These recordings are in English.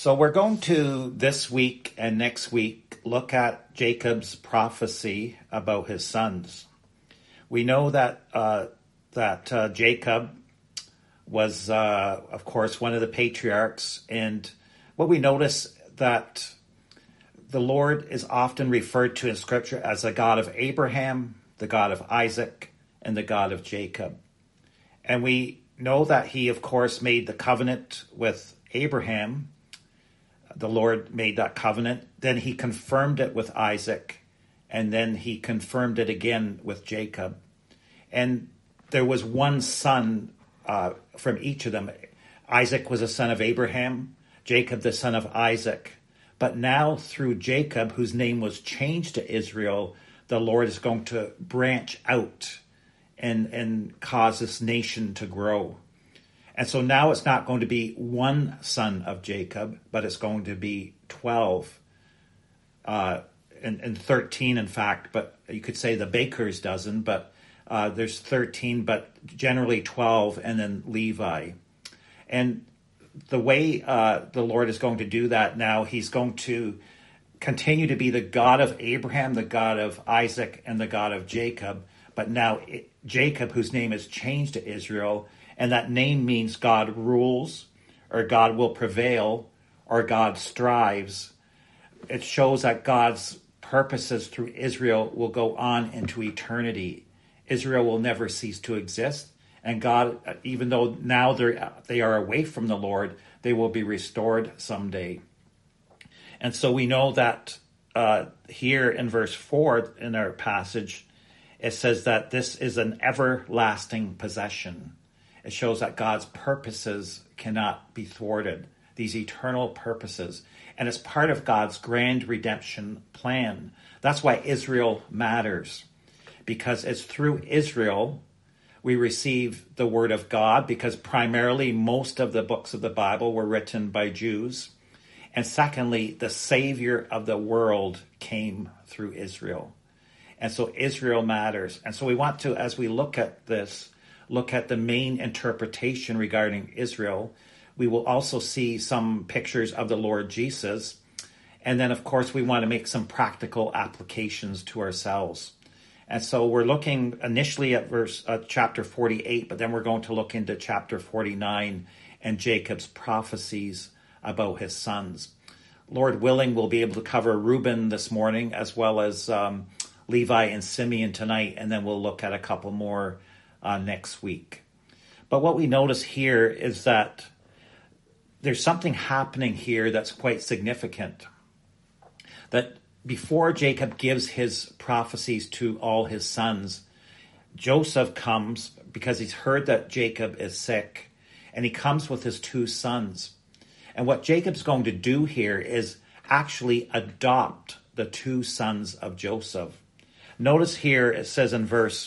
So we're going to this week and next week look at Jacob's prophecy about his sons. We know that Jacob was, of course, one of the patriarchs, and what we notice that the Lord is often referred to in Scripture as the God of Abraham, the God of Isaac, and the God of Jacob. And we know that he, of course, made the covenant with Abraham. The Lord made that covenant. Then he confirmed it with Isaac, and then he confirmed it again with Jacob. And there was one son from each of them. Isaac was a son of Abraham, Jacob the son of Isaac. But now through Jacob, whose name was changed to Israel, the Lord is going to branch out and cause this nation to grow. And so now it's not going to be one son of Jacob, but it's going to be 12, and 13, in fact. But you could say the baker's dozen, but there's 13, but generally 12, and then Levi. And the way the Lord is going to do that now, he's going to continue to be the God of Abraham, the God of Isaac, and the God of Jacob. But now Jacob, whose name is changed to Israel, and that name means God rules, or God will prevail, or God strives. It shows that God's purposes through Israel will go on into eternity. Israel will never cease to exist. And God, even though now they are away from the Lord, they will be restored someday. And so we know that here in verse 4 in our passage, it says that this is an everlasting possession. It shows that God's purposes cannot be thwarted, these eternal purposes. And it's part of God's grand redemption plan. That's why Israel matters, because it's through Israel we receive the word of God, because primarily most of the books of the Bible were written by Jews. And secondly, the Savior of the world came through Israel. And so Israel matters. And so we want to, as we look at this, look at the main interpretation regarding Israel. We will also see some pictures of the Lord Jesus. And then, of course, we want to make some practical applications to ourselves. And so we're looking initially at chapter 48, but then we're going to look into chapter 49 and Jacob's prophecies about his sons. Lord willing, we'll be able to cover Reuben this morning, as well as Levi and Simeon tonight, and then we'll look at a couple more next week. But what we notice here is that there's something happening here that's quite significant. That before Jacob gives his prophecies to all his sons, Joseph comes because he's heard that Jacob is sick, and he comes with his two sons. And what Jacob's going to do here is actually adopt the two sons of Joseph. Notice here it says in verse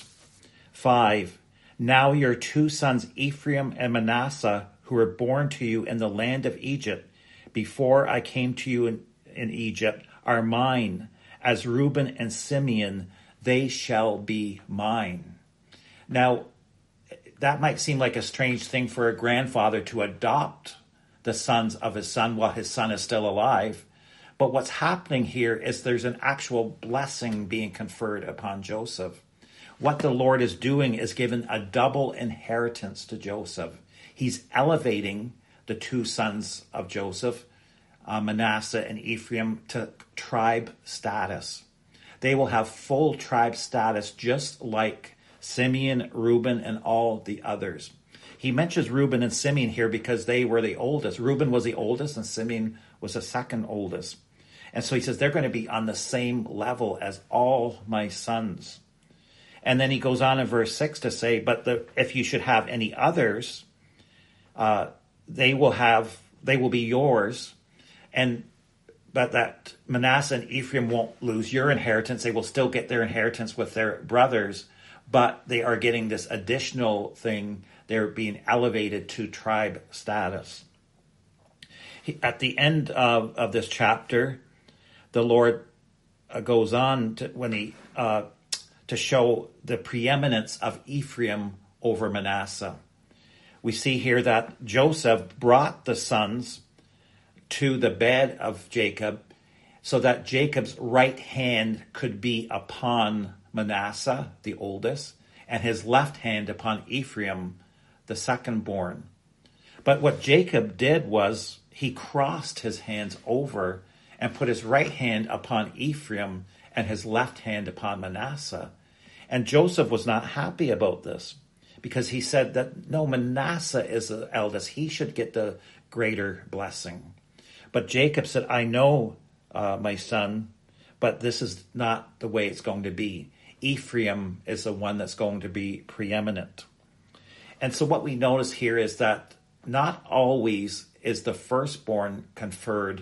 5, "Now your two sons Ephraim and Manasseh, who were born to you in the land of Egypt, before I came to you in Egypt, are mine. As Reuben and Simeon, they shall be mine." Now, that might seem like a strange thing for a grandfather to adopt the sons of his son while his son is still alive. But what's happening here is there's an actual blessing being conferred upon Joseph. What the Lord is doing is giving a double inheritance to Joseph. He's elevating the two sons of Joseph, Manasseh and Ephraim, to tribe status. They will have full tribe status, just like Simeon, Reuben, and all the others. He mentions Reuben and Simeon here because they were the oldest. Reuben was the oldest and Simeon was the second oldest. And so he says they're going to be on the same level as all my sons. And then he goes on in verse 6 to say, but if you should have any others, they will be yours. But that Manasseh and Ephraim won't lose your inheritance. They will still get their inheritance with their brothers, but they are getting this additional thing. They're being elevated to tribe status. At the end of this chapter, the Lord goes on to show the preeminence of Ephraim over Manasseh. We see here that Joseph brought the sons to the bed of Jacob so that Jacob's right hand could be upon Manasseh, the oldest, and his left hand upon Ephraim, the second-born. But what Jacob did was he crossed his hands over and put his right hand upon Ephraim and his left hand upon Manasseh. And Joseph was not happy about this because he said that, no, Manasseh is the eldest. He should get the greater blessing. But Jacob said, I know, my son, but this is not the way it's going to be. Ephraim is the one that's going to be preeminent. And so what we notice here is that not always is the firstborn conferred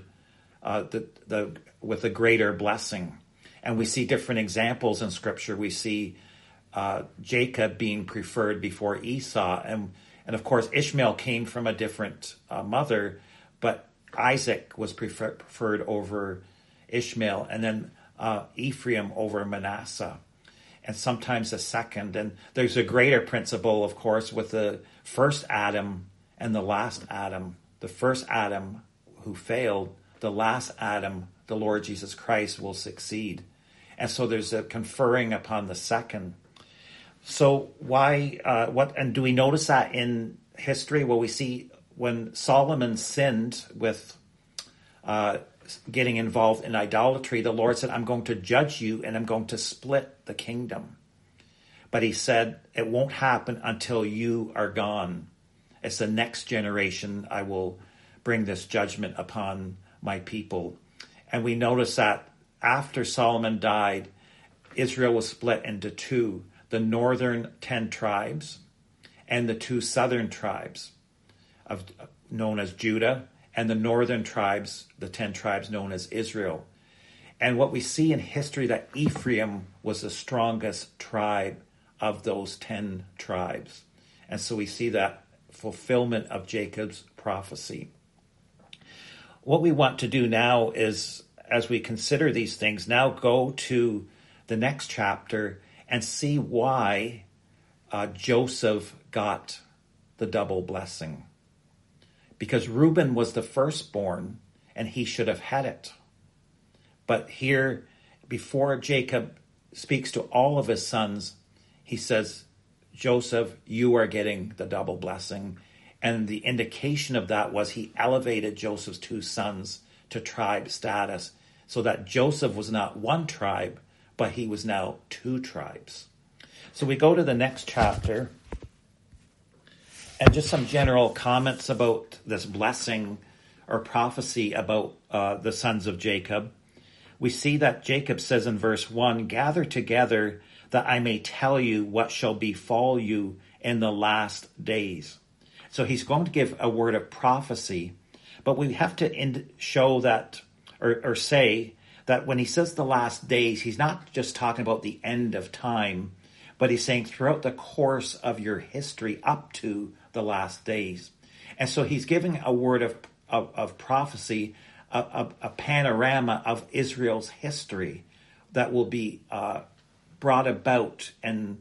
with a greater blessing. And we see different examples in Scripture. We see Jacob being preferred before Esau. And of course, Ishmael came from a different mother, but Isaac was preferred over Ishmael, and then Ephraim over Manasseh, and sometimes a second. And there's a greater principle, of course, with the first Adam and the last Adam. The first Adam who failed, the last Adam, the Lord Jesus Christ, will succeed. And so there's a conferring upon the second. So why, and do we notice that in history? Well, we see when Solomon sinned with getting involved in idolatry, the Lord said, I'm going to judge you and I'm going to split the kingdom. But he said, it won't happen until you are gone. It's the next generation I will bring this judgment upon my people. And we notice that after Solomon died, Israel was split into two, the northern 10 tribes and the two southern tribes known as Judah, and the northern tribes, the 10 tribes known as Israel. And what we see in history, that Ephraim was the strongest tribe of those 10 tribes. And so we see that fulfillment of Jacob's prophecy. What we want to do now is, as we consider these things, now go to the next chapter and see why Joseph got the double blessing. Because Reuben was the firstborn, and he should have had it. But here, before Jacob speaks to all of his sons, he says, Joseph, you are getting the double blessing. And the indication of that was he elevated Joseph's two sons to tribe status, so that Joseph was not one tribe, but he was now two tribes. So we go to the next chapter. And just some general comments about this blessing or prophecy about the sons of Jacob. We see that Jacob says in verse 1, gather together that I may tell you what shall befall you in the last days. So he's going to give a word of prophecy, but we have to show that or say that when he says the last days, he's not just talking about the end of time, but he's saying throughout the course of your history up to the last days. And so he's giving a word of prophecy, a panorama of Israel's history that will be brought about and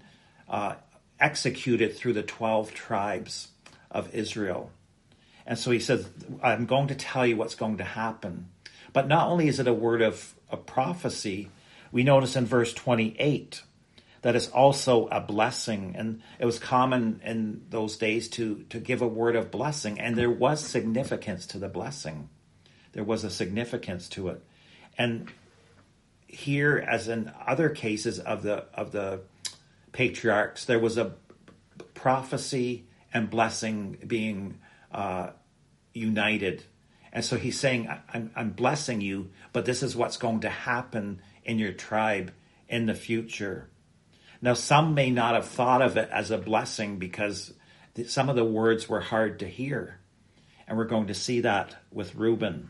executed through the 12 tribes of Israel. And so he says, I'm going to tell you what's going to happen. But not only is it a word of prophecy, we notice in verse 28 that is also a blessing. And it was common in those days to give a word of blessing. And there was significance to the blessing. There was a significance to it. And here, as in other cases of the patriarchs, there was a prophecy and blessing being united. And so he's saying, I'm blessing you, but this is what's going to happen in your tribe in the future. Now, some may not have thought of it as a blessing because some of the words were hard to hear. And we're going to see that with Reuben.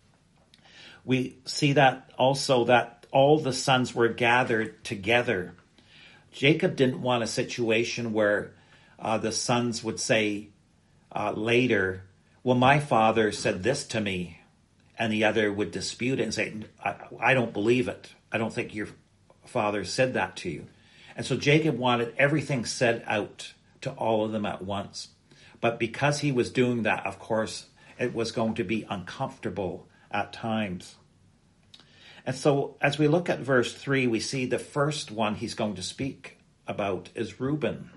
We see that also that all the sons were gathered together. Jacob didn't want a situation where the sons would say later, well, my father said this to me, and the other would dispute it and say, I don't believe it. I don't think your father said that to you. And so Jacob wanted everything said out to all of them at once. But because he was doing that, of course, It was going to be uncomfortable at times. And so as we look at verse 3, we see the first one he's going to speak about is Reuben.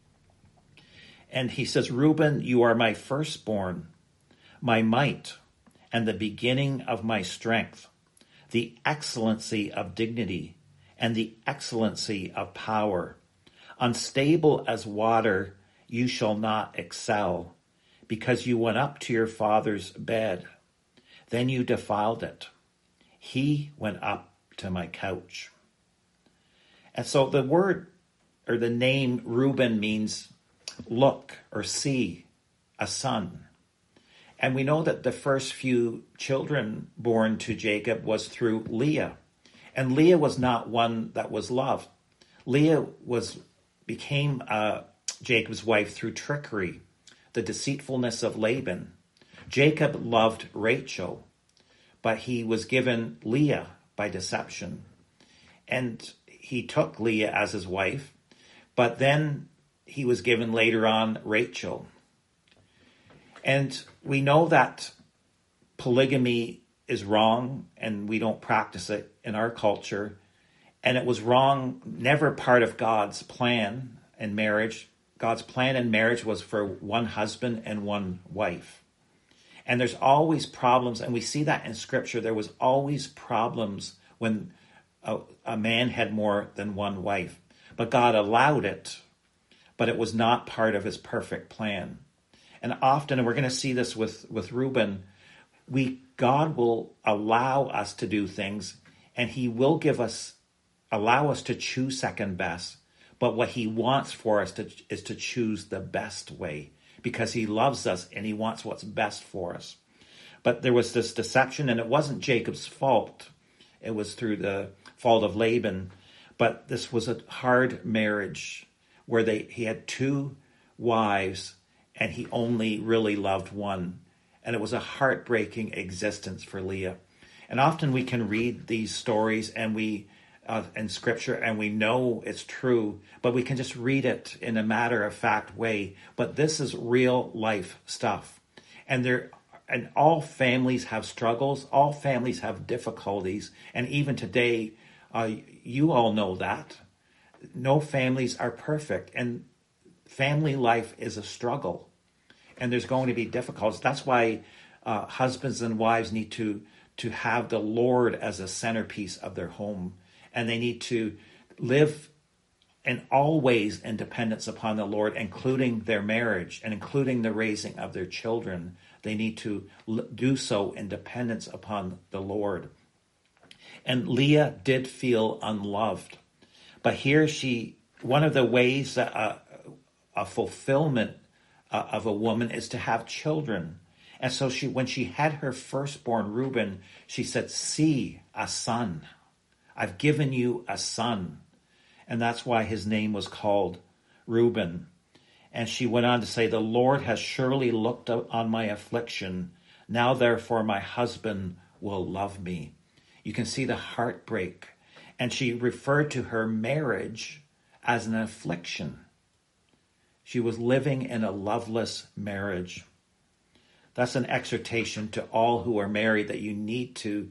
And he says, Reuben, you are my firstborn, my might, and the beginning of my strength, the excellency of dignity, and the excellency of power. Unstable as water, you shall not excel, because you went up to your father's bed. Then you defiled it. He went up to my couch. And so the word or the name Reuben means look or see, a son. And we know that the first few children born to Jacob was through Leah. And Leah was not one that was loved. Leah became Jacob's wife through trickery, the deceitfulness of Laban. Jacob loved Rachel, but he was given Leah by deception. And he took Leah as his wife, but then he was given later on Rachel. And we know that polygamy is wrong, and we don't practice it in our culture. And it was wrong, never part of God's plan in marriage. God's plan in marriage was for one husband and one wife. And there's always problems, and we see that in Scripture. There was always problems when a man had more than one wife. But God allowed it, but it was not part of his perfect plan. And often, and we're going to see this with Reuben, God will allow us to do things, and he will allow us to choose second best. But what he wants for us is to choose the best way, because he loves us and he wants what's best for us. But there was this deception, and it wasn't Jacob's fault. It was through the fault of Laban. But this was a hard marriage where he had two wives and he only really loved one. And it was a heartbreaking existence for Leah. And often we can read these stories and in Scripture, and we know it's true, but we can just read it in a matter-of-fact way. But this is real life stuff. And all families have struggles. All families have difficulties. And even today, you all know that. No families are perfect. And family life is a struggle. And there's going to be difficulties. That's why husbands and wives need to have the Lord as a centerpiece of their home. And they need to live in all ways in dependence upon the Lord, including their marriage and including the raising of their children. They need to do so in dependence upon the Lord. And Leah did feel unloved. But here one of the ways that a fulfillment of a woman is to have children. And so when she had her firstborn, Reuben, she said, see, a son. I've given you a son. And that's why his name was called Reuben. And she went on to say, the Lord has surely looked on my affliction. Now, therefore, my husband will love me. You can see the heartbreak. And she referred to her marriage as an affliction. She was living in a loveless marriage. That's an exhortation to all who are married, that you need to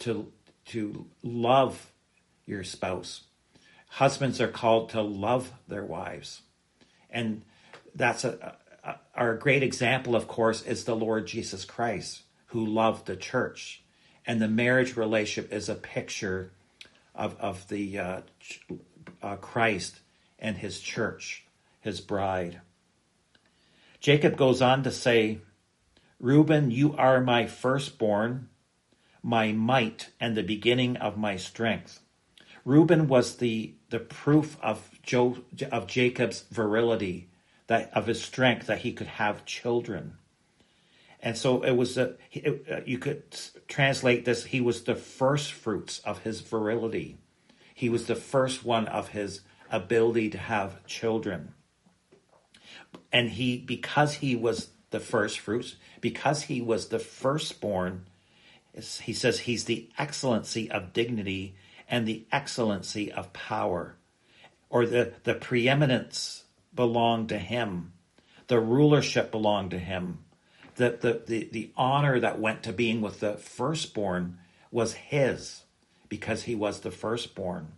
love your spouse. Husbands are called to love their wives. And that's our great example, of course, is the Lord Jesus Christ, who loved the church. And the marriage relationship is a picture of the Christ and his church, his bride. Jacob goes on to say, Reuben, you are my firstborn, my might, and the beginning of my strength. Reuben was the proof of Jacob's virility, of his strength, that he could have children. And so it was you could translate this, he was the first fruits of his virility. He was the first one of his ability to have children. And because he was the first fruits, because he was the firstborn, he says he's the excellency of dignity and the excellency of power, or the preeminence belonged to him. The rulership belonged to him. the honor that went to being with the firstborn was his, because he was the firstborn.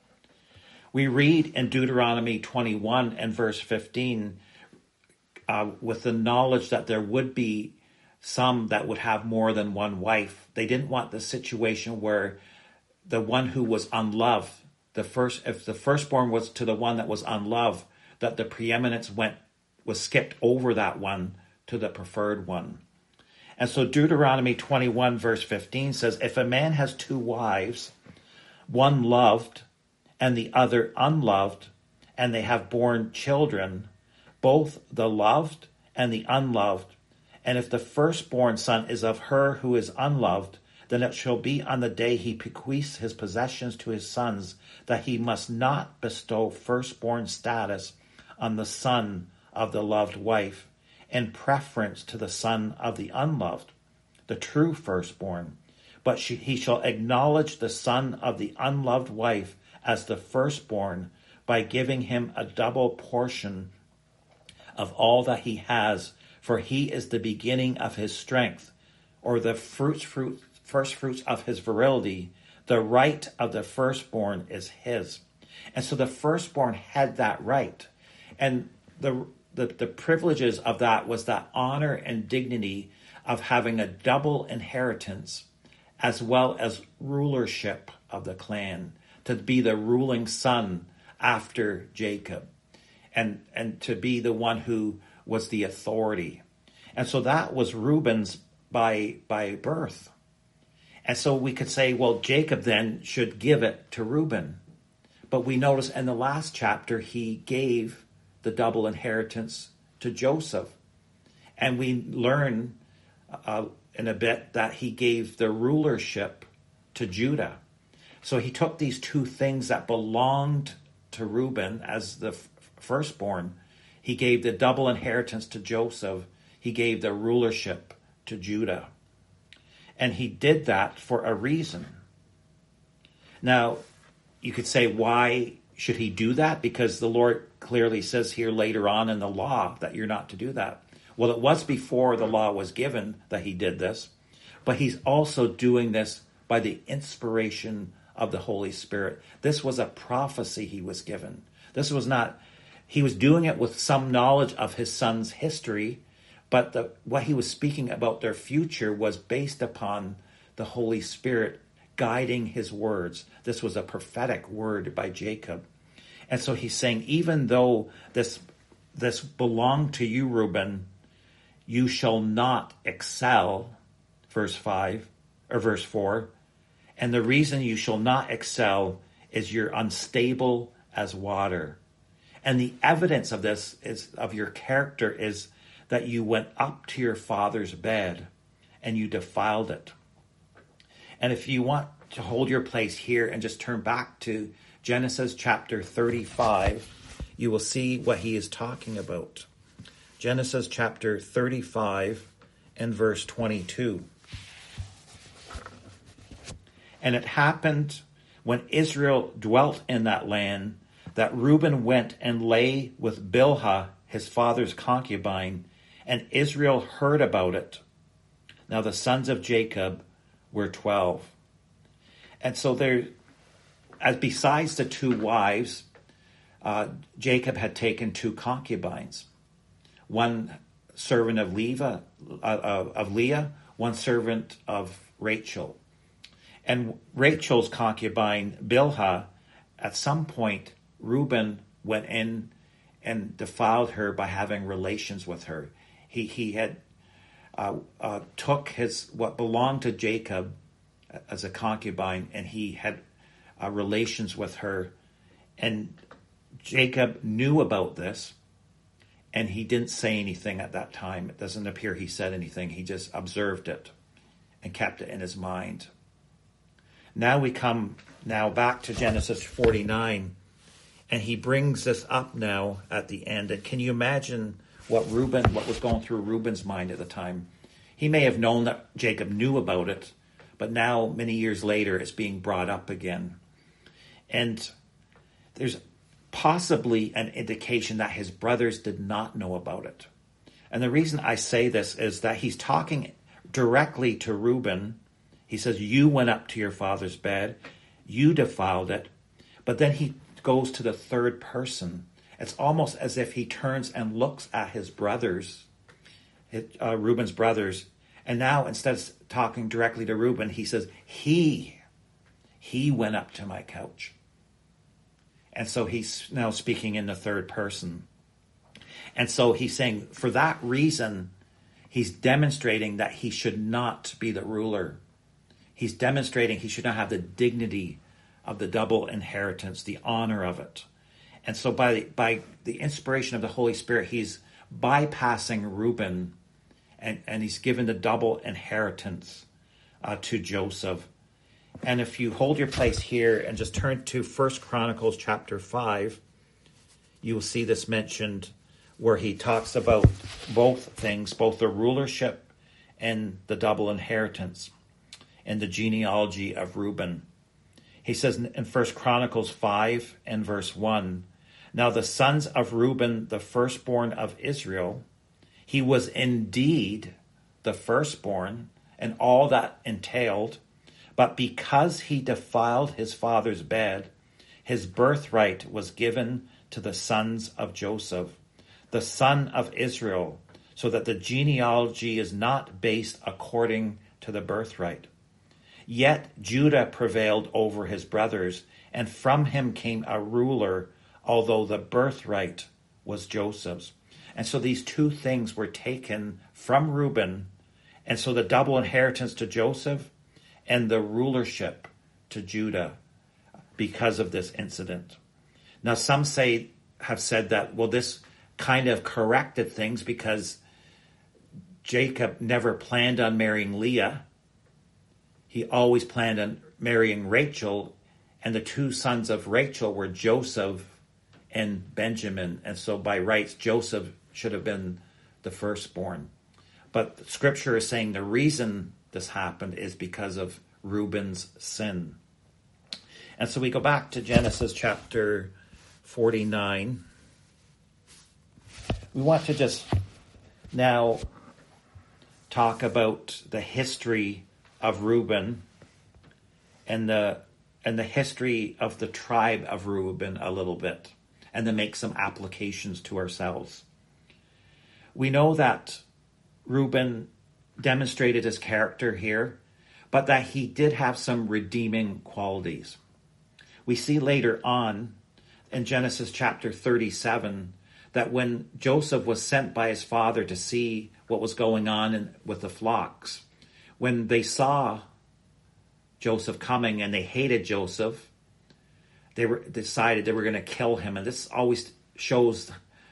We read in Deuteronomy 21 and verse 15, with the knowledge that there would be some that would have more than one wife. They didn't want the situation where the one who was unloved, if the firstborn was to the one that was unloved, that the preeminence was skipped over that one to the preferred one. And so Deuteronomy 21 verse 15 says, if a man has two wives, one loved and the other unloved, and they have borne children, both the loved and the unloved, and if the firstborn son is of her who is unloved, then it shall be on the day he bequeaths his possessions to his sons that he must not bestow firstborn status on the son of the loved wife in preference to the son of the unloved, the true firstborn. But he shall acknowledge the son of the unloved wife as the firstborn by giving him a double portion of all that he has, for he is the beginning of his strength, or the first fruits of his virility. The right of the firstborn is his. And so the firstborn had that right. And the privileges of that was that honor and dignity of having a double inheritance, as well as rulership of the clan, to be the ruling son after Jacob, and to be the one who was the authority. And so that was Reuben's by birth. And so we could say, well, Jacob then should give it to Reuben. But we notice in the last chapter, he gave the double inheritance to Joseph. And we learn in a bit that he gave the rulership to Judah. So he took these two things that belonged to Reuben as the firstborn. He gave the double inheritance to Joseph. He gave the rulership to Judah. And he did that for a reason. Now, you could say, why should he do that? Because the Lord clearly says here later on in the law that you're not to do that. Well, it was before the law was given that he did this, but he's also doing this by the inspiration of the Holy Spirit. This was a prophecy he was given. This was not, he was doing it with some knowledge of his son's history, but what he was speaking about their future was based upon the Holy Spirit guiding his words. This was a prophetic word by Jacob. And so he's saying, even though this belonged to you, Reuben, you shall not excel, verse 5 or verse 4. And the reason you shall not excel is you're unstable as water. And the evidence of this of your character is that you went up to your father's bed and you defiled it. And if you want to hold your place here and just turn back to Genesis chapter 35, you will see what he is talking about. Genesis chapter 35 and verse 22. And it happened when Israel dwelt in that land that Reuben went and lay with Bilhah, his father's concubine, and Israel heard about it. Now the sons of Jacob were 12. And so there, as besides the two wives, Jacob had taken two concubines. One servant of Leah, one servant of Rachel. And Rachel's concubine, Bilhah, at some point, Reuben went in and defiled her by having relations with her. He had took what belonged to Jacob as a concubine, and he had relations with her. And Jacob knew about this, and he didn't say anything at that time. It doesn't appear he said anything. He just observed it and kept it in his mind. Now we come back to Genesis 49, and he brings this up now at the end. And can you imagine what was going through Reuben's mind at the time? He may have known that Jacob knew about it, but now, many years later, it's being brought up again. And there's possibly an indication that his brothers did not know about it. And the reason I say this is that he's talking directly to Reuben. He says, you went up to your father's bed, you defiled it. But then he goes to the third person. It's almost as if he turns and looks at his brothers, Reuben's brothers. And now instead of talking directly to Reuben, he says, he went up to my couch. And so he's now speaking in the third person. And so he's saying, for that reason, he's demonstrating that he should not be the ruler. He's demonstrating he should not have the dignity of the double inheritance, the honor of it. And so by the inspiration of the Holy Spirit, he's bypassing Reuben, and he's given the double inheritance to Joseph. And if you hold your place here and just turn to 1 Chronicles chapter 5, you will see this mentioned where he talks about both things, both the rulership and the double inheritance in the genealogy of Reuben. He says in 1 Chronicles 5 and verse 1, now the sons of Reuben, the firstborn of Israel, he was indeed the firstborn and all that entailed, but because he defiled his father's bed, his birthright was given to the sons of Joseph, the son of Israel, so that the genealogy is not based according to the birthright. Yet Judah prevailed over his brothers, and from him came a ruler, although the birthright was Joseph's. And so these two things were taken from Reuben, and so the double inheritance to Joseph and the rulership to Judah because of this incident. Now some have said that, well, this kind of corrected things because Jacob never planned on marrying Leah. He always planned on marrying Rachel, and the two sons of Rachel were Joseph and Benjamin. And so by rights, Joseph should have been the firstborn. But Scripture is saying the reason this happened is because of Reuben's sin. And so we go back to Genesis chapter 49. We want to just now talk about the history of Reuben and the history of the tribe of Reuben a little bit, and then make some applications to ourselves. We know that Reuben demonstrated his character here, but that he did have some redeeming qualities. We see later on in Genesis chapter 37 that when Joseph was sent by his father to see what was going on with the flocks, when they saw Joseph coming and they hated Joseph, they decided they were going to kill him. And this always shows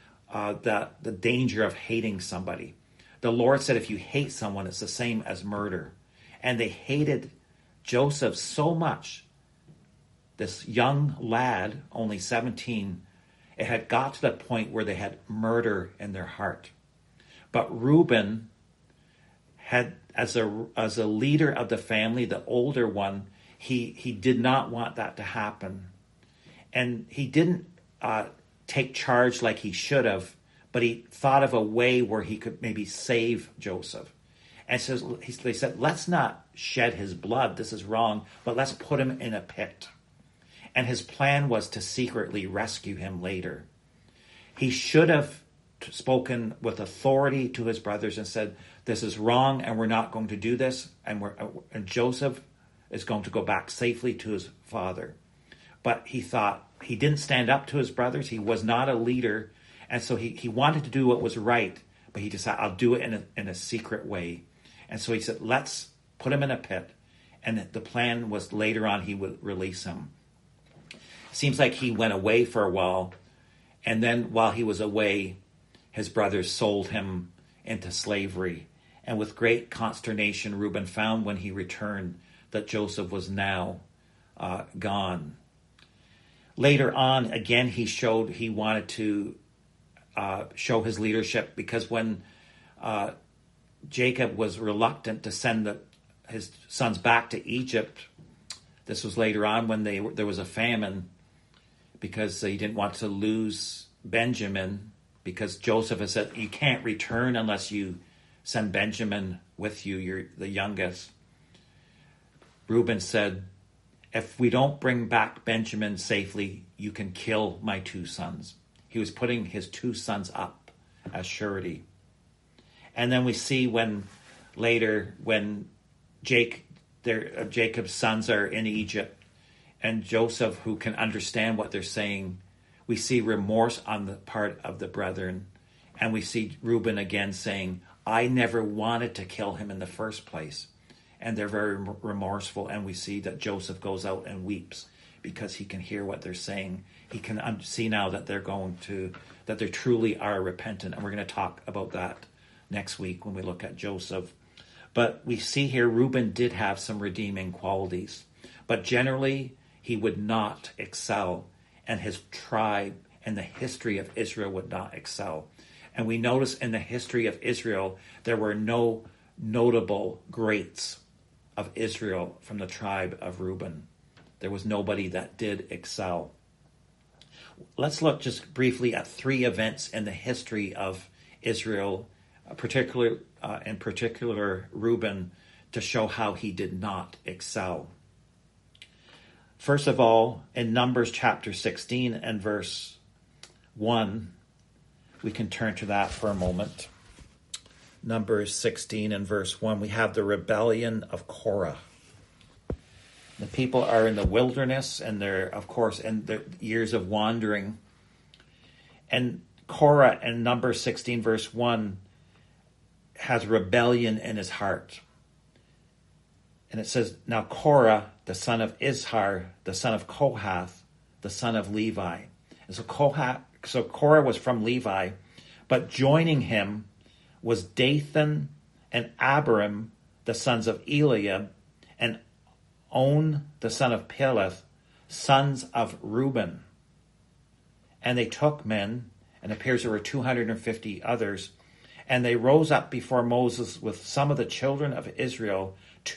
the danger of hating somebody. The Lord said if you hate someone, it's the same as murder. And they hated Joseph so much, this young lad, only 17, it had got to the point where they had murder in their heart. But Reuben had, as a leader of the family, the older one, he did not want that to happen. And he didn't take charge like he should have, but he thought of a way where he could maybe save Joseph. And so they said, let's not shed his blood. This is wrong, but let's put him in a pit. And his plan was to secretly rescue him later. He should have spoken with authority to his brothers and said, this is wrong and we're not going to do this. And Joseph is going to go back safely to his father. But he thought he didn't stand up to his brothers. He was not a leader. And so he wanted to do what was right, but he decided, I'll do it in a secret way. And so he said, let's put him in a pit. And the plan was later on he would release him. Seems like he went away for a while, and then while he was away, his brothers sold him into slavery. And with great consternation, Reuben found when he returned that Joseph was now gone. Later on, again, he wanted to show his leadership, because when Jacob was reluctant to send his sons back to Egypt, this was later on when there was a famine, because he didn't want to lose Benjamin because Joseph has said, you can't return unless you send Benjamin with you, you're the youngest. Reuben said, if we don't bring back Benjamin safely, you can kill my 2 sons. He was putting his 2 sons up as surety. And then we see when Jacob's sons are in Egypt, and Joseph, who can understand what they're saying, we see remorse on the part of the brethren. And we see Reuben again saying, I never wanted to kill him in the first place. And they're very remorseful. And we see that Joseph goes out and weeps because he can hear what they're saying. He can see now that that they truly are repentant. And we're going to talk about that next week when we look at Joseph. But we see here Reuben did have some redeeming qualities. But generally, he would not excel. And his tribe and the history of Israel would not excel. And we notice in the history of Israel, there were no notable greats of Israel from the tribe of Reuben. There was nobody that did excel. Let's look just briefly at 3 events in the history of Israel, in particular Reuben, to show how he did not excel. First of all, in Numbers chapter 16 and verse 1, we can turn to that for a moment. Numbers 16 and verse 1, we have the rebellion of Korah. The people are in the wilderness, and they're, of course, in the years of wandering. And Korah in Numbers 16 verse 1 has rebellion in his heart. And it says, now Korah, the son of Izhar, the son of Kohath, the son of Levi. And so Korah was from Levi, but joining him was Dathan and Abiram, the sons of Eliab, and On, the son of Peleth, sons of Reuben. And they took men, and it appears there were 250 others, and they rose up before Moses with some of the children of Israel,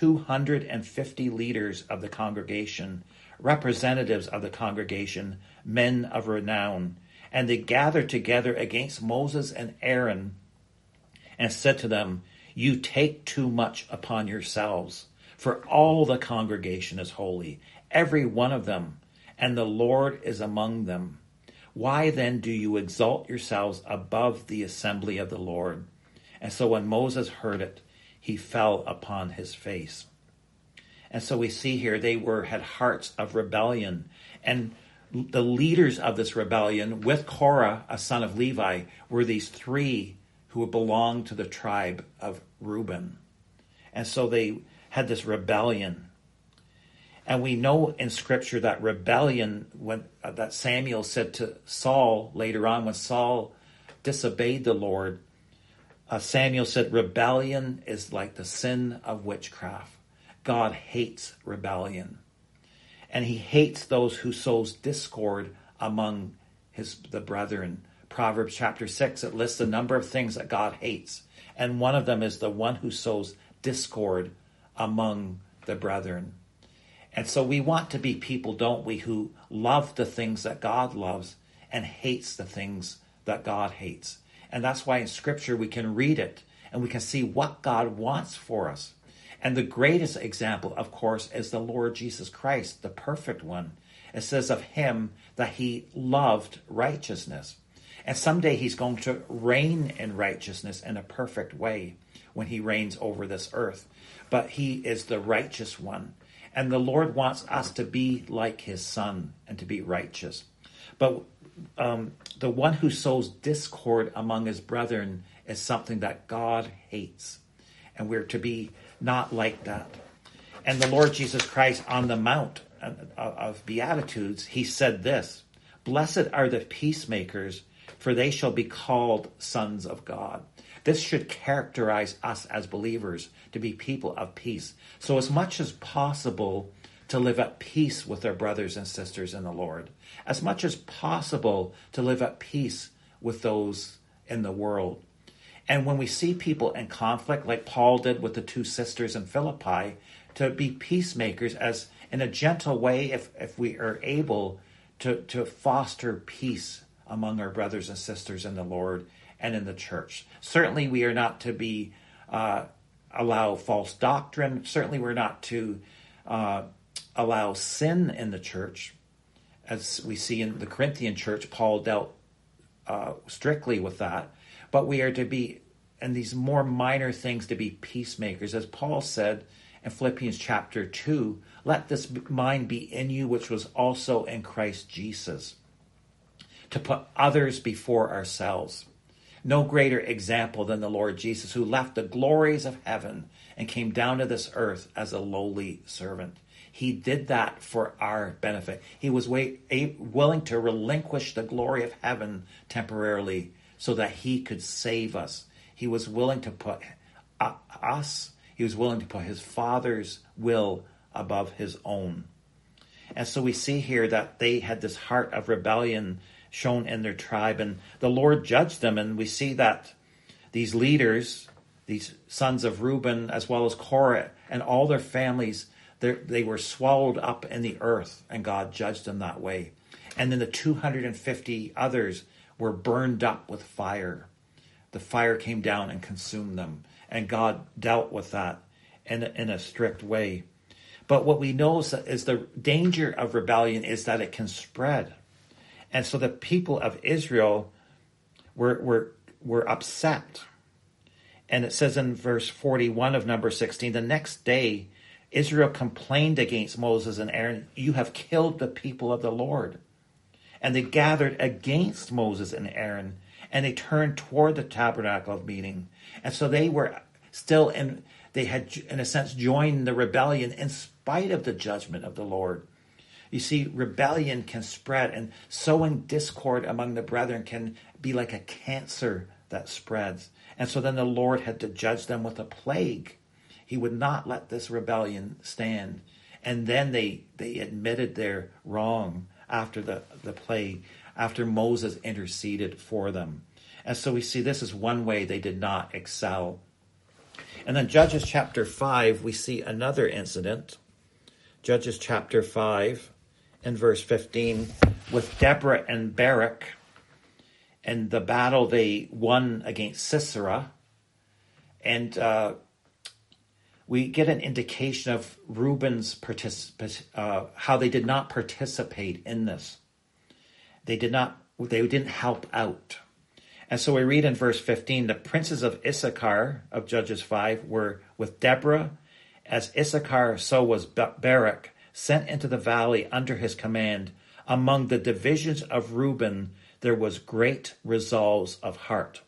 250 leaders of the congregation, representatives of the congregation, men of renown. And they gathered together against Moses and Aaron and said to them, you take too much upon yourselves, for all the congregation is holy, every one of them, and the Lord is among them. Why then do you exalt yourselves above the assembly of the Lord? And so when Moses heard it, he fell upon his face. And so we see here they had hearts of rebellion. And the leaders of this rebellion, with Korah, a son of Levi, were these 3 who belonged to the tribe of Reuben. And so they had this rebellion. And we know in Scripture that rebellion, that Samuel said to Saul later on when Saul disobeyed the Lord, Samuel said, rebellion is like the sin of witchcraft. God hates rebellion. And he hates those who sows discord among the brethren. Proverbs chapter 6, it lists a number of things that God hates. And one of them is the one who sows discord among the brethren. And so we want to be people, don't we, who love the things that God loves and hates the things that God hates. And that's why in Scripture we can read it and we can see what God wants for us. And the greatest example, of course, is the Lord Jesus Christ, the perfect one. It says of him that he loved righteousness. And someday he's going to reign in righteousness in a perfect way when he reigns over this earth. But he is the righteous one. And the Lord wants us to be like his son and to be righteous. But the one who sows discord among his brethren is something that God hates. And we're to be not like that. And the Lord Jesus Christ on the Mount of Beatitudes, he said this, blessed are the peacemakers, for they shall be called sons of God. This should characterize us as believers, to be people of peace. So as much as possible to live at peace with our brothers and sisters in the Lord. As much as possible to live at peace with those in the world. And when we see people in conflict, like Paul did with the 2 sisters in Philippi, to be peacemakers as in a gentle way, if we are able to foster peace among our brothers and sisters in the Lord and in the church. Certainly we are not to be allow false doctrine. Certainly we're not to allow sin in the church. As we see in the Corinthian church, Paul dealt strictly with that. But we are to be, in these more minor things, to be peacemakers. As Paul said in Philippians chapter 2, let this mind be in you, which was also in Christ Jesus, to put others before ourselves. No greater example than the Lord Jesus, who left the glories of heaven and came down to this earth as a lowly servant. He did that for our benefit. He was willing to relinquish the glory of heaven temporarily so that he could save us. He was willing to put he was willing to put his Father's will above his own. And so we see here that they had this heart of rebellion shown in their tribe, and the Lord judged them. And we see that these leaders, these sons of Reuben, as well as Korah and all their families, they were swallowed up in the earth, and God judged them that way. And then the 250 others were burned up with fire. The fire came down and consumed them, and God dealt with that in a strict way. But what we know is the danger of rebellion is that it can spread. And so the people of Israel were upset. And it says in verse 41 of number 16, the next day Israel complained against Moses and Aaron, you have killed the people of the Lord. And they gathered against Moses and Aaron, and they turned toward the tabernacle of meeting. And so they were still they had, in a sense, joined the rebellion in spite of the judgment of the Lord. You see, rebellion can spread, and sowing discord among the brethren can be like a cancer that spreads. And so then the Lord had to judge them with a plague. He would not let this rebellion stand. And then they admitted their wrong after the plague, after Moses interceded for them. And so we see this is one way they did not excel. And then Judges chapter 5, we see another incident. Judges chapter 5 and verse 15, with Deborah and Barak, and the battle they won against Sisera. And we get an indication of Reuben's how they did not participate in this. They didn't help out. And so we read in verse 15, the princes of Issachar of Judges 5 were with Deborah. As Issachar, so was Barak, sent into the valley under his command. Among the divisions of Reuben, there was great resolves of heart.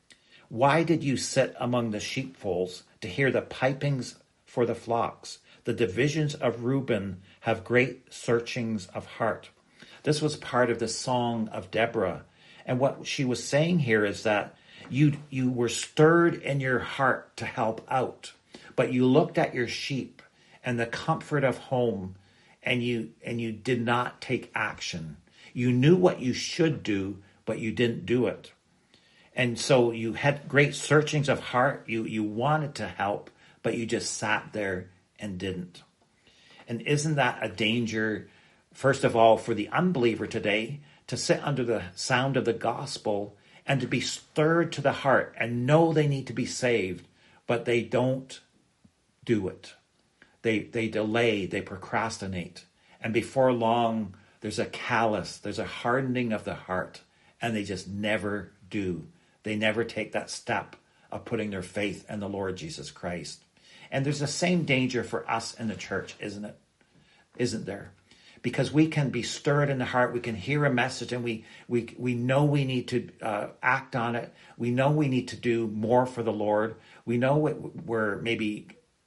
Why did you sit among the sheepfolds to hear the pipings for the flocks? The divisions of Reuben have great searchings of heart. This was part of the song of Deborah. And what she was saying here is that you were stirred in your heart to help out, but you looked at your sheep and the comfort of home, and you did not take action. You knew what you should do, but you didn't do it. And so you had great searchings of heart. You wanted to help, but you just sat there and didn't. And isn't that a danger, first of all, for the unbeliever today, to sit under the sound of the gospel and to be stirred to the heart and know they need to be saved, but they don't do it. They delay, they procrastinate. And before long, there's a callous, there's a hardening of the heart, and they just never do. They never take that step of putting their faith in the Lord Jesus Christ. And there's the same danger for us in the church, isn't it? Isn't there? Because we can be stirred in the heart, we can hear a message, and we know we need to act on it. We know we need to do more for the Lord. We know we're maybe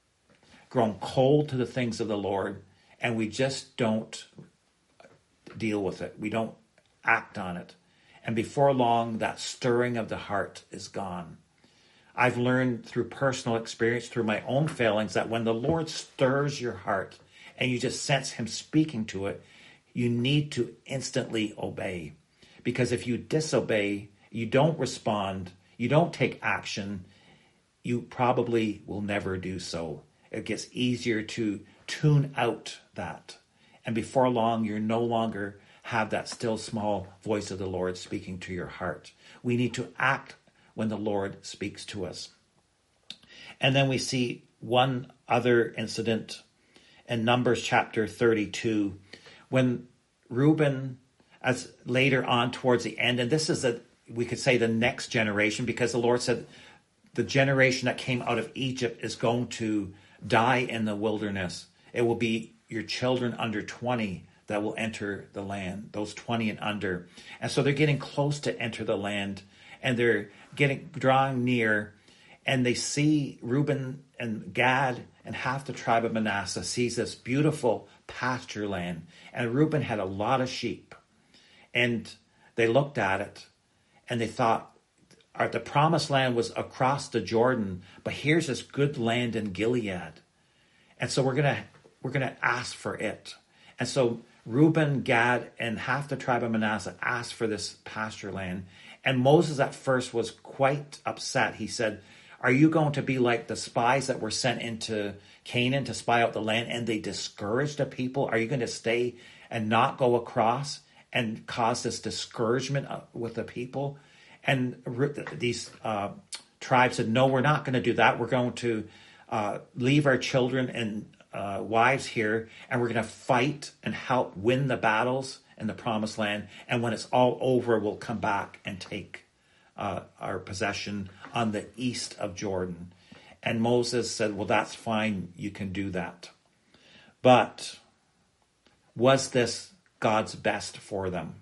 grown cold to the things of the Lord, and we just don't deal with it. We don't act on it. And before long, that stirring of the heart is gone. I've learned through personal experience, through my own failings, that when the Lord stirs your heart and you just sense him speaking to it, you need to instantly obey. Because if you disobey, you don't respond, you don't take action, you probably will never do so. It gets easier to tune out that. And before long, you're no longer have that still small voice of the Lord speaking to your heart. We need to act when the Lord speaks to us. And then we see one other incident in Numbers chapter 32, when Reuben, as later on towards the end, and this is we could say the next generation, because the Lord said the generation that came out of Egypt is going to die in the wilderness. It will be your children under 20 that will enter the land, those 20 and under. And so they're getting close to enter the land, and they're drawing near, and they see Reuben and Gad and half the tribe of Manasseh sees this beautiful pasture land. And Reuben had a lot of sheep. And they looked at it and they thought, the promised land was across the Jordan, but here's this good land in Gilead. And so we're gonna ask for it. And so Reuben, Gad, and half the tribe of Manasseh asked for this pasture land. And Moses at first was quite upset. He said, are you going to be like the spies that were sent into Canaan to spy out the land, and they discouraged the people? Are you going to stay and not go across and cause this discouragement with the people? And these tribes said, no, we're not going to do that. We're going to leave our children and wives here, and we're going to fight and help win the battles in the promised land. And when it's all over, we'll come back and take our possession on the east of Jordan. And Moses said, well, that's fine. You can do that. But was this God's best for them?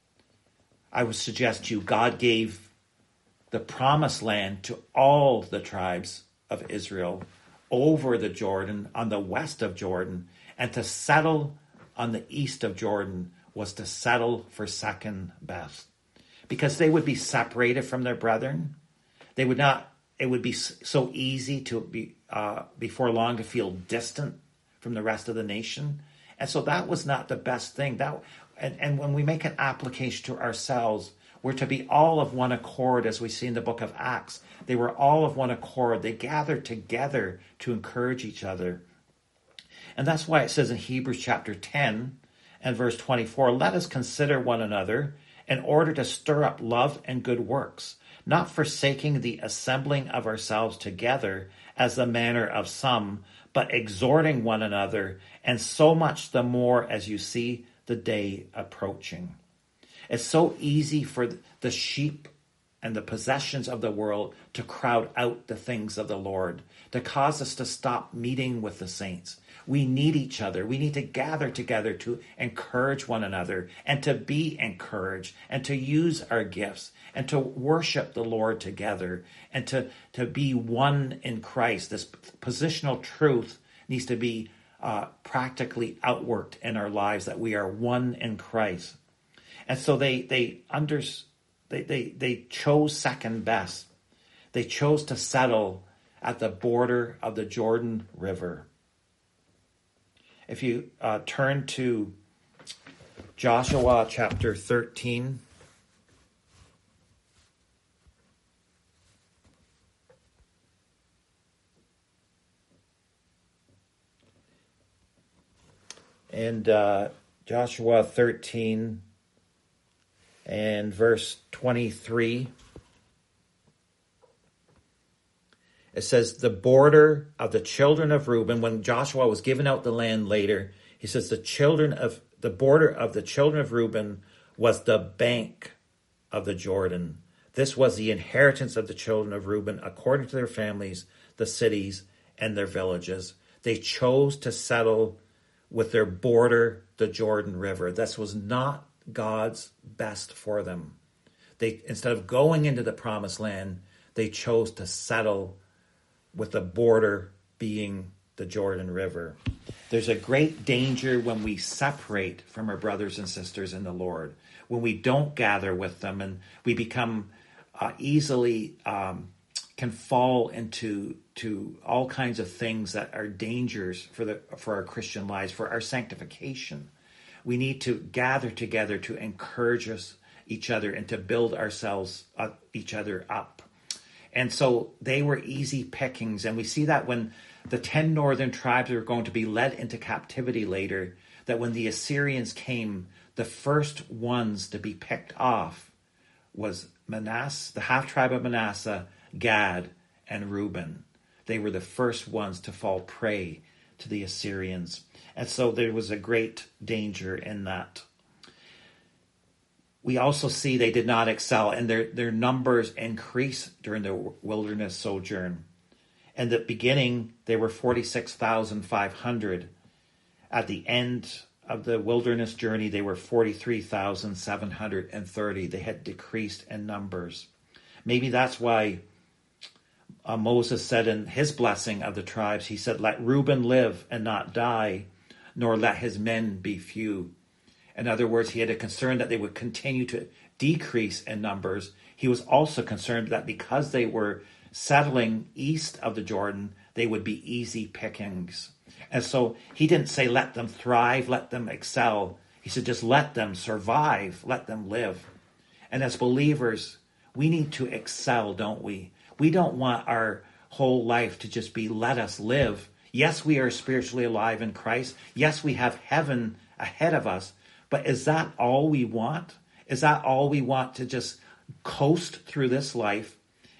I would suggest to you, God gave the promised land to all the tribes of Israel over the Jordan, on the west of Jordan, and to settle on the east of Jordan was to settle for second best, because they would be separated from their brethren. They would not. It would be so easy to be before long to feel distant from the rest of the nation, and so that was not the best thing. And when we make an application to ourselves, we're to be all of one accord, as we see in the book of Acts. They were all of one accord. They gathered together to encourage each other. And that's why it says in Hebrews chapter 10 and verse 24, let us consider one another in order to stir up love and good works, not forsaking the assembling of ourselves together as the manner of some, but exhorting one another, and so much the more as you see the day approaching. It's so easy for the sheep and the possessions of the world to crowd out the things of the Lord, to cause us to stop meeting with the saints. We need each other. We need to gather together to encourage one another and to be encouraged and to use our gifts and to worship the Lord together and to be one in Christ. This positional truth needs to be practically outworked in our lives, that we are one in Christ. And so they chose second best. They chose to settle at the border of the Jordan River. If you turn to Joshua chapter 13. And Joshua 13 and verse 23. It says, the border of the children of Reuben, when Joshua was giving out the land later, he says the border of the children of Reuben was the bank of the Jordan. This was the inheritance of the children of Reuben according to their families, the cities, and their villages. They chose to settle with their border, the Jordan River. This was not God's best for them. They, instead of going into the promised land, they chose to settle with the border being the Jordan River. There's a great danger when we separate from our brothers and sisters in the Lord, when we don't gather with them, and we become easily can fall into all kinds of things that are dangers for our Christian lives, for our sanctification. We need to gather together to encourage each other and to build each other up. And so they were easy pickings. And we see that when the 10 northern tribes are going to be led into captivity later, that when the Assyrians came, the first ones to be picked off was Manasseh, the half tribe of Manasseh, Gad, and Reuben. They were the first ones to fall prey to the Assyrians. And so there was a great danger in that. We also see they did not excel, and their numbers increased during the wilderness sojourn. In the beginning, they were 46,500. At the end of the wilderness journey, they were 43,730. They had decreased in numbers. Maybe that's why Moses said in his blessing of the tribes, he said, "Let Reuben live and not die, nor let his men be few." In other words, he had a concern that they would continue to decrease in numbers. He was also concerned that because they were settling east of the Jordan, they would be easy pickings. And so he didn't say, let them thrive, let them excel. He said, just let them survive, let them live. And as believers, we need to excel, don't we? We don't want our whole life to just be let us live. Yes, we are spiritually alive in Christ. Yes, we have heaven ahead of us. But is that all we want? Is that all we want, to just coast through this life?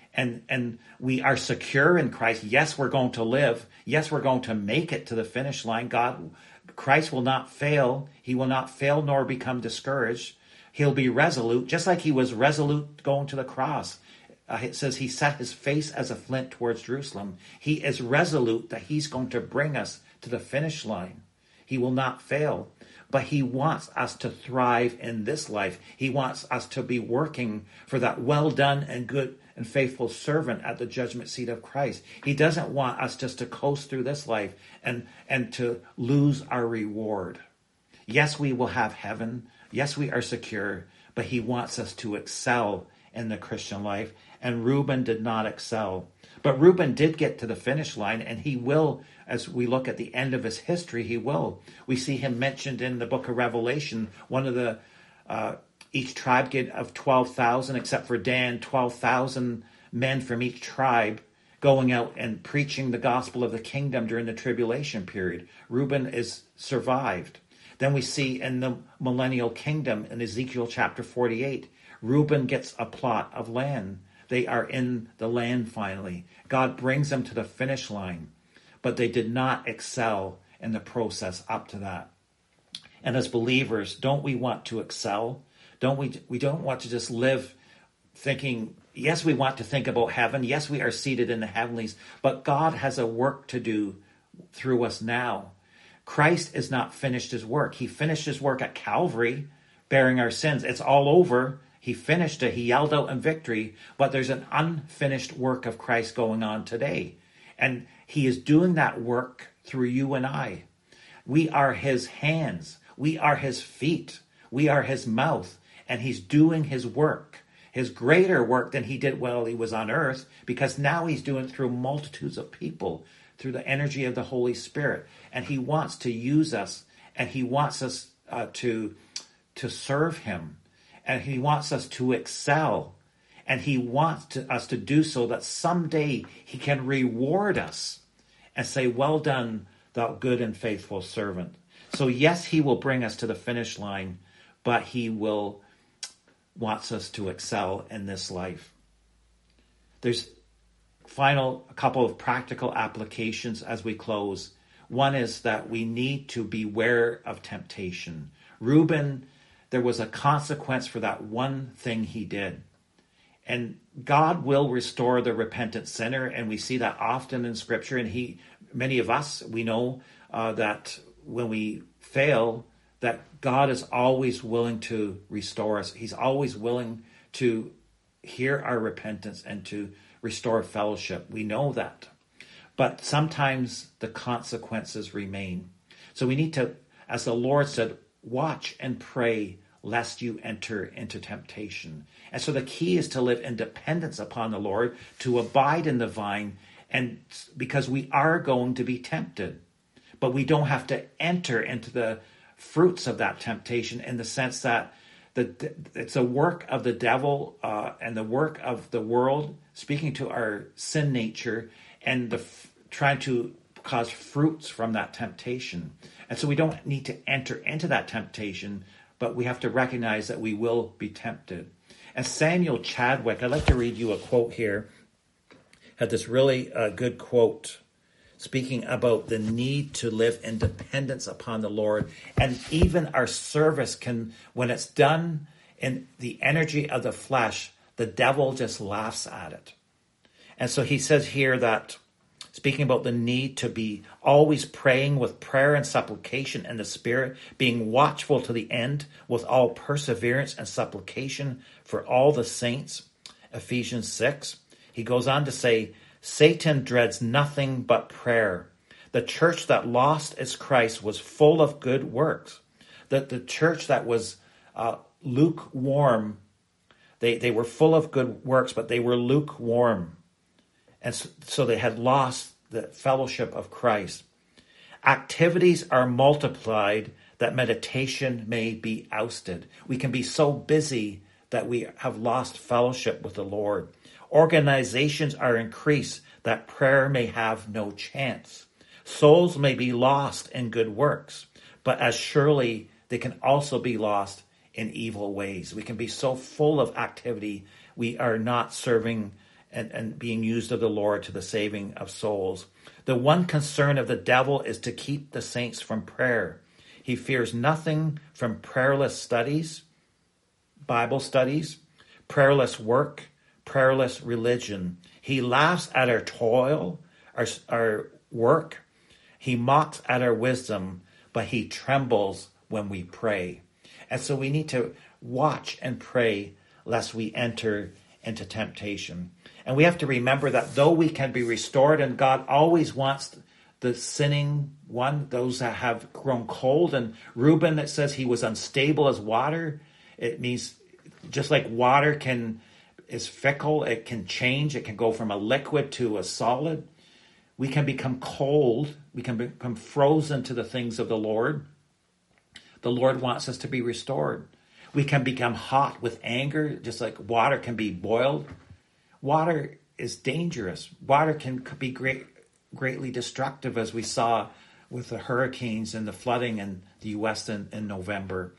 And we are secure in Christ. Yes, we're going to live. Yes, we're going to make it to the finish line. Christ will not fail. He will not fail nor become discouraged. He'll be resolute, just like he was resolute going to the cross. It says he set his face as a flint towards Jerusalem. He is resolute that he's going to bring us to the finish line. He will not fail. But he wants us to thrive in this life. He wants us to be working for that well done and good and faithful servant at the judgment seat of Christ. He doesn't want us just to coast through this life and to lose our reward. Yes, we will have heaven. Yes, we are secure. But he wants us to excel in the Christian life. And Reuben did not excel. But Reuben did get to the finish line, and he will, as we look at the end of his history, he will. We see him mentioned in the book of Revelation. One of the, each tribe get of 12,000, except for Dan, 12,000 men from each tribe going out and preaching the gospel of the kingdom during the tribulation period. Reuben is survived. Then we see in the millennial kingdom in Ezekiel chapter 48, Reuben gets a plot of land. They are in the land finally. God brings them to the finish line, but they did not excel in the process up to that. And as believers, don't we want to excel? We don't want to just live thinking, yes, we want to think about heaven. Yes, we are seated in the heavenlies, but God has a work to do through us now. Christ is not finished his work. He finished his work at Calvary, bearing our sins. It's all over. He finished it. He yelled out in victory, but there's an unfinished work of Christ going on today. And he is doing that work through you and I. We are his hands. We are his feet. We are his mouth. And he's doing his work, his greater work than he did while he was on earth, because now he's doing it through multitudes of people, through the energy of the Holy Spirit. And he wants to use us, and he wants us to serve him. And he wants us to excel. And he wants us to do so that someday he can reward us and say, well done, thou good and faithful servant. So yes, he will bring us to the finish line, but he wants us to excel in this life. There's a couple of practical applications as we close. One is that we need to beware of temptation. Reuben, there was a consequence for that one thing he did. And God will restore the repentant sinner, and we see that often in Scripture. And many of us, we know that when we fail, that God is always willing to restore us. He's always willing to hear our repentance and to restore fellowship. We know that. But sometimes the consequences remain. So we need to, as the Lord said, watch and pray lest you enter into temptation. And so the key is to live in dependence upon the Lord, to abide in the vine, and because we are going to be tempted. But we don't have to enter into the fruits of that temptation, in the sense that it's a work of the devil and the work of the world speaking to our sin nature and trying to cause fruits from that temptation. And so we don't need to enter into that temptation, but we have to recognize that we will be tempted. And Samuel Chadwick, I'd like to read you a quote here, had this really good quote speaking about the need to live in dependence upon the Lord. And even our service can, when it's done in the energy of the flesh, the devil just laughs at it. And so he says here that, speaking about the need to be always praying with prayer and supplication in the Spirit, being watchful to the end with all perseverance and supplication for all the saints, Ephesians 6. He goes on to say, Satan dreads nothing but prayer. The church that lost its Christ was full of good works. The church that was lukewarm, they were full of good works, but they were lukewarm. And so they had lost the fellowship of Christ. Activities are multiplied that meditation may be ousted. We can be so busy that we have lost fellowship with the Lord. Organizations are increased that prayer may have no chance. Souls may be lost in good works, but as surely they can also be lost in evil ways. We can be so full of activity, we are not serving and being used of the Lord to the saving of souls. The one concern of the devil is to keep the saints from prayer. He fears nothing from prayerless studies, Bible studies, prayerless work, prayerless religion. He laughs at our toil, our work. He mocks at our wisdom, but he trembles when we pray. And so we need to watch and pray lest we enter into temptation. And we have to remember that though we can be restored, and God always wants the sinning one, those that have grown cold. And Reuben, it says he was unstable as water. It means just like water is fickle, it can change. It can go from a liquid to a solid. We can become cold. We can become frozen to the things of the Lord. The Lord wants us to be restored. We can become hot with anger, just like water can be boiled. Water is dangerous. Water can be greatly destructive, as we saw with the hurricanes and the flooding in the U.S. in November.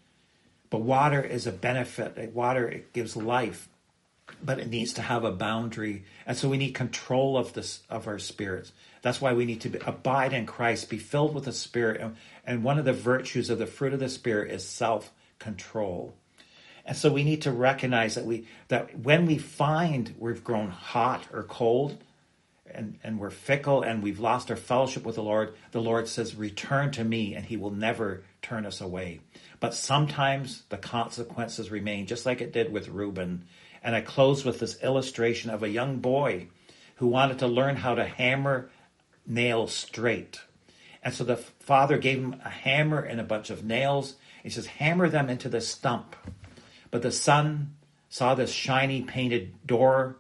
But water is a benefit. Water, it gives life, but it needs to have a boundary. And so we need control of our spirits. That's why we need to abide in Christ, be filled with the Spirit. And one of the virtues of the fruit of the Spirit is self-control. And so we need to recognize that when we find we've grown hot or cold and we're fickle and we've lost our fellowship with the Lord says, return to me, and he will never turn us away. But sometimes the consequences remain, just like it did with Reuben. And I close with this illustration of a young boy who wanted to learn how to hammer nails straight. And so the father gave him a hammer and a bunch of nails. He says, hammer them into the stump. But the son saw this shiny painted door,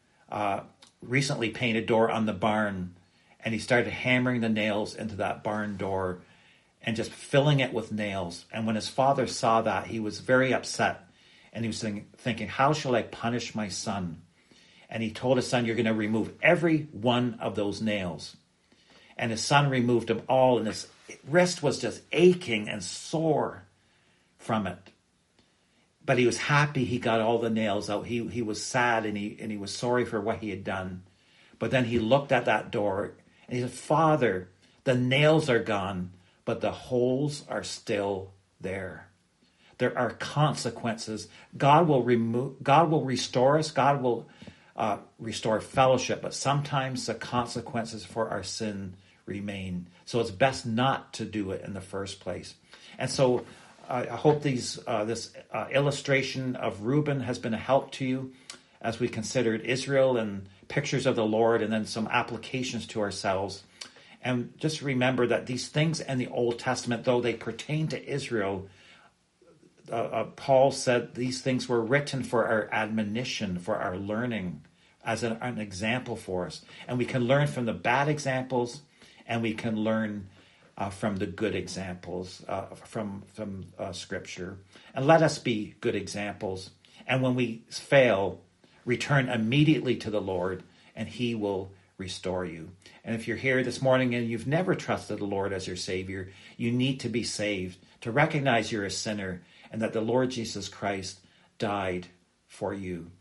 recently painted door on the barn, and he started hammering the nails into that barn door and just filling it with nails. And when his father saw that, he was very upset. And he was thinking, how shall I punish my son? And he told his son, you're going to remove every one of those nails. And his son removed them all, and his wrist was just aching and sore from it. But he was happy he got all the nails out. He was sad, and he was sorry for what he had done. But then he looked at that door, and he said, Father, the nails are gone, but the holes are still there. There are consequences. God will restore us. God will restore fellowship, but sometimes the consequences for our sin remain. So it's best not to do it in the first place. And so I hope this illustration of Reuben has been a help to you as we considered Israel and pictures of the Lord, and then some applications to ourselves. And just remember that these things in the Old Testament, though they pertain to Israel, Paul said these things were written for our admonition, for our learning, as an example for us. And we can learn from the bad examples, and we can learn from the good examples from Scripture. And let us be good examples. And when we fail, return immediately to the Lord, and he will restore you. And if you're here this morning and you've never trusted the Lord as your Savior, you need to be saved. to recognize you're a sinner and that the Lord Jesus Christ died for you.